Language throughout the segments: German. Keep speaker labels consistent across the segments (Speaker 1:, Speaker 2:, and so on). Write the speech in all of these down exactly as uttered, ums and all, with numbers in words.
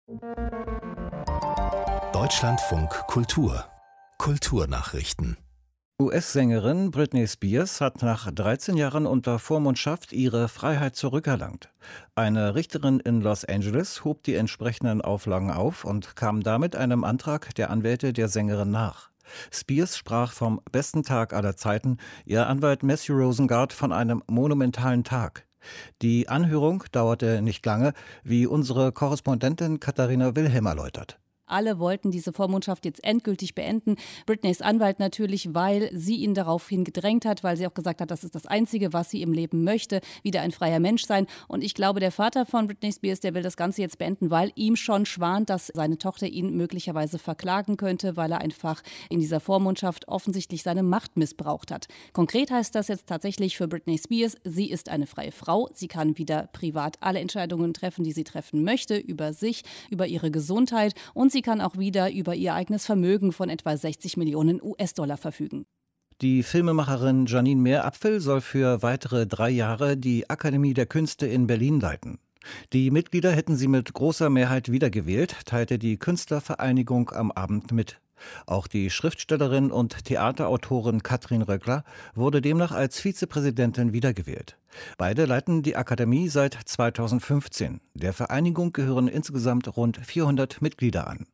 Speaker 1: Deutschlandfunk Kultur Kulturnachrichten.
Speaker 2: U S-Sängerin Britney Spears hat nach dreizehn Jahren unter Vormundschaft ihre Freiheit zurückerlangt. Eine Richterin in Los Angeles hob die entsprechenden Auflagen auf und kam damit einem Antrag der Anwälte der Sängerin nach. Spears sprach vom besten Tag aller Zeiten, ihr Anwalt Matthew Rosengart von einem monumentalen Tag. Die Anhörung dauerte nicht lange, wie unsere Korrespondentin Katharina Wilhelm erläutert.
Speaker 3: Alle wollten diese Vormundschaft jetzt endgültig beenden. Britneys Anwalt natürlich, weil sie ihn daraufhin gedrängt hat, weil sie auch gesagt hat, das ist das Einzige, was sie im Leben möchte, wieder ein freier Mensch sein. Und ich glaube, der Vater von Britney Spears, der will das Ganze jetzt beenden, weil ihm schon schwant, dass seine Tochter ihn möglicherweise verklagen könnte, weil er einfach in dieser Vormundschaft offensichtlich seine Macht missbraucht hat. Konkret heißt das jetzt tatsächlich für Britney Spears, sie ist eine freie Frau. Sie kann wieder privat alle Entscheidungen treffen, die sie treffen möchte, über sich, über ihre Gesundheit, und sie Sie kann auch wieder über ihr eigenes Vermögen von etwa sechzig Millionen U S-Dollar verfügen.
Speaker 2: Die Filmemacherin Janine Meerapfel soll für weitere drei Jahre die Akademie der Künste in Berlin leiten. Die Mitglieder hätten sie mit großer Mehrheit wiedergewählt, teilte die Künstlervereinigung am Abend mit. Auch die Schriftstellerin und Theaterautorin Katrin Röckler wurde demnach als Vizepräsidentin wiedergewählt. Beide leiten die Akademie seit zweitausendfünfzehn. Der Vereinigung gehören insgesamt rund vierhundert Mitglieder an.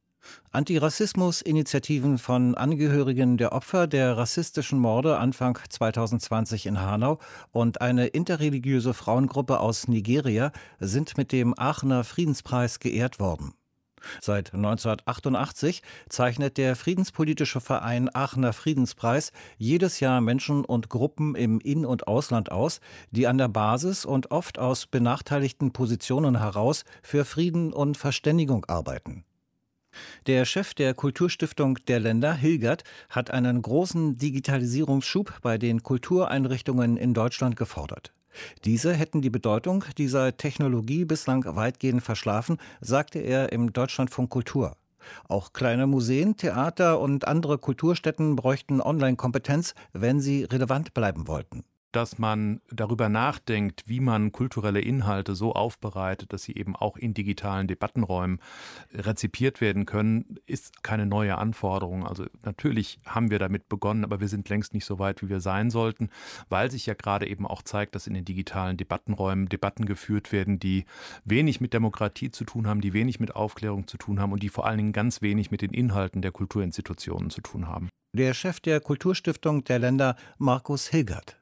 Speaker 2: Antirassismus-Initiativen von Angehörigen der Opfer der rassistischen Morde Anfang zweitausendzwanzig in Hanau und eine interreligiöse Frauengruppe aus Nigeria sind mit dem Aachener Friedenspreis geehrt worden. Seit neunzehnhundertachtundachtzig zeichnet der friedenspolitische Verein Aachener Friedenspreis jedes Jahr Menschen und Gruppen im In- und Ausland aus, die an der Basis und oft aus benachteiligten Positionen heraus für Frieden und Verständigung arbeiten. Der Chef der Kulturstiftung der Länder, Hilgert, hat einen großen Digitalisierungsschub bei den Kultureinrichtungen in Deutschland gefordert. Diese hätten die Bedeutung dieser Technologie bislang weitgehend verschlafen, sagte er im Deutschlandfunk Kultur. Auch kleine Museen, Theater und andere Kulturstätten bräuchten Online-Kompetenz, wenn sie relevant bleiben wollten.
Speaker 4: Dass man darüber nachdenkt, wie man kulturelle Inhalte so aufbereitet, dass sie eben auch in digitalen Debattenräumen rezipiert werden können, ist keine neue Anforderung. Also natürlich haben wir damit begonnen, aber wir sind längst nicht so weit, wie wir sein sollten, weil sich ja gerade eben auch zeigt, dass in den digitalen Debattenräumen Debatten geführt werden, die wenig mit Demokratie zu tun haben, die wenig mit Aufklärung zu tun haben und die vor allen Dingen ganz wenig mit den Inhalten der Kulturinstitutionen zu tun haben.
Speaker 2: Der Chef der Kulturstiftung der Länder, Markus Hilgert.